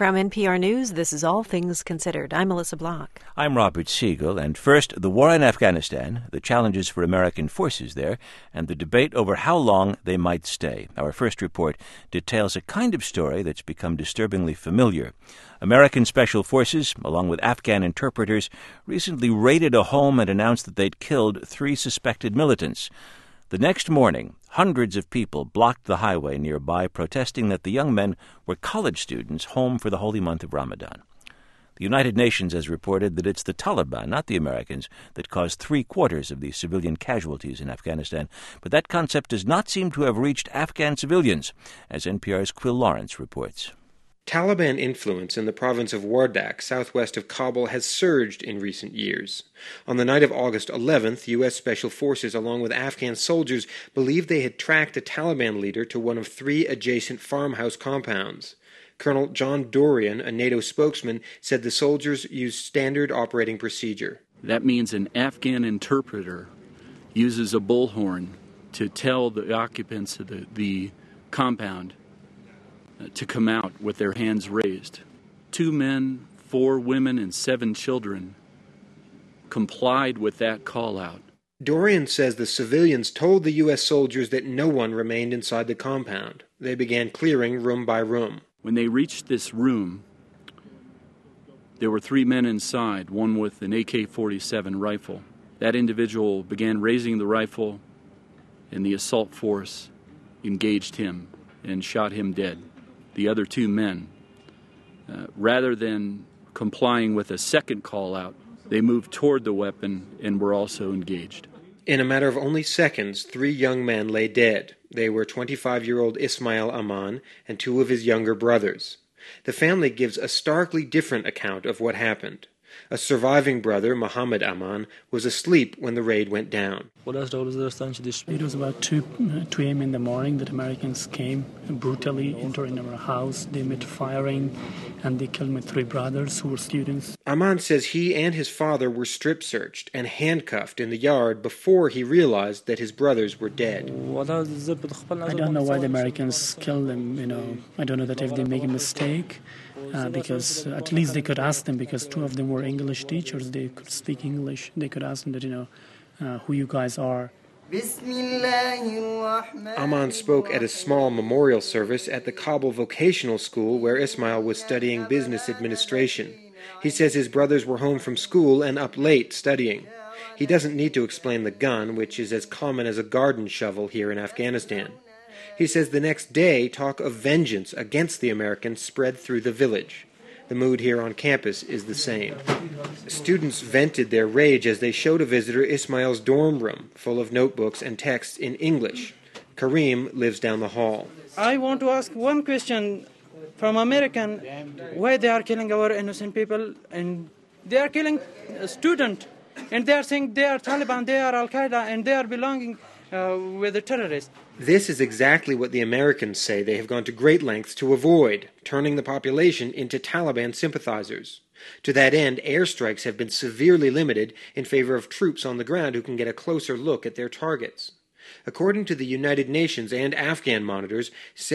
From NPR News, this is All Things Considered. I'm Melissa Block. I'm Robert Siegel, and first, the war in Afghanistan, the challenges for American forces there, and the debate over how long they might stay. Our first report details a kind of story that's become disturbingly familiar. American Special Forces, along with Afghan interpreters, recently raided a home and announced that they'd killed 3 suspected militants. The next morning, hundreds of people blocked the highway nearby, protesting that the young men were college students home for the holy month of Ramadan. The United Nations has reported that it's the Taliban, not the Americans, that caused 3/4 of the civilian casualties in Afghanistan. But that concept does not seem to have reached Afghan civilians, as NPR's Quill Lawrence reports. Taliban influence in the province of Wardak, southwest of Kabul, has surged in recent years. On the night of August 11th, U.S. Special Forces, along with Afghan soldiers, believed they had tracked a Taliban leader to one of 3 adjacent farmhouse compounds. Colonel John Dorian, a NATO spokesman, said the soldiers used standard operating procedure. That means an Afghan interpreter uses a bullhorn to tell the occupants of the compound to come out with their hands raised. 2 men, 4 women, and 7 children complied with that call out. Dorian says the civilians told the U.S. soldiers that no one remained inside the compound. They began clearing room by room. When they reached this room, there were 3 men inside, one with an AK-47 rifle. That individual began raising the rifle, and the assault force engaged him and shot him dead. The other 2 men, rather than complying with a second call out, they moved toward the weapon and were also engaged. In a matter of only seconds, 3 young men lay dead. They were 25-year-old Ismail Aman and 2 of his younger brothers. The family gives a starkly different account of what happened. A surviving brother, Muhammad Aman, was asleep when the raid went down. It was about 2 a.m. in the morning that Americans came brutally entering our house. They made firing and they killed my 3 brothers who were students. Aman says he and his father were strip-searched and handcuffed in the yard before he realized that his brothers were dead. I don't know why the Americans killed them, I don't know that if they make a mistake. Because at least they could ask them, because 2 of them were English teachers. They could speak English. They could ask them that, who you guys are. Aman spoke at a small memorial service at the Kabul Vocational School where Ismail was studying business administration. He says his brothers were home from school and up late studying. He doesn't need to explain the gun, which is as common as a garden shovel here in Afghanistan. He says the next day, talk of vengeance against the Americans spread through the village. The mood here on campus is the same. Students vented their rage as they showed a visitor Ismail's dorm room, full of notebooks and texts in English. Kareem lives down the hall. I want to ask one question from American, why they are killing our innocent people, and they are killing a student, and they are saying they are Taliban, they are Al-Qaeda, and they are belonging with the terrorists. This is exactly what the Americans say they have gone to great lengths to avoid, turning the population into Taliban sympathizers. To that end, airstrikes have been severely limited in favor of troops on the ground who can get a closer look at their targets. According to the United Nations and Afghan monitors,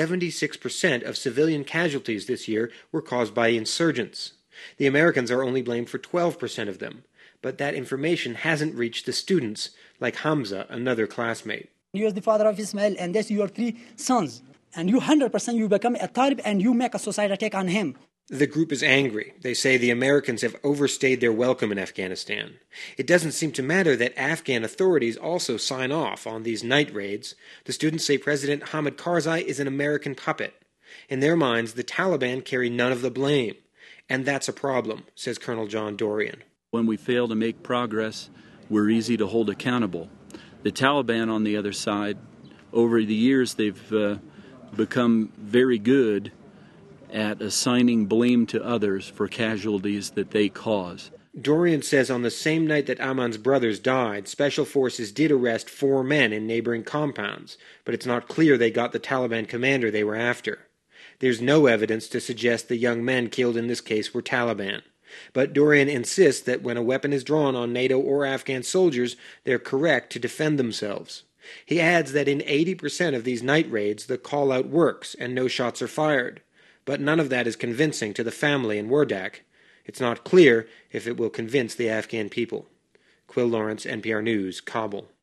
76% of civilian casualties this year were caused by insurgents. The Americans are only blamed for 12% of them. But that information hasn't reached the students, like Hamza, another classmate. You are the father of Ismail, and that's your 3 sons. And you 100% you become a Talib and you make a suicide attack on him. The group is angry. They say the Americans have overstayed their welcome in Afghanistan. It doesn't seem to matter that Afghan authorities also sign off on these night raids. The students say President Hamid Karzai is an American puppet. In their minds, the Taliban carry none of the blame. And that's a problem, says Colonel John Dorian. When we fail to make progress, we're easy to hold accountable. The Taliban, on the other side, over the years, they've become very good at assigning blame to others for casualties that they cause. Dorian says on the same night that Aman's brothers died, Special Forces did arrest 4 men in neighboring compounds, but it's not clear they got the Taliban commander they were after. There's no evidence to suggest the young men killed in this case were Taliban. But Dorian insists that when a weapon is drawn on NATO or Afghan soldiers, they're correct to defend themselves. He adds that in 80% of these night raids, the call-out works and no shots are fired. but none of that is convincing to the family in Wardak. It's not clear if it will convince the Afghan people. Quill Lawrence, NPR News, Kabul.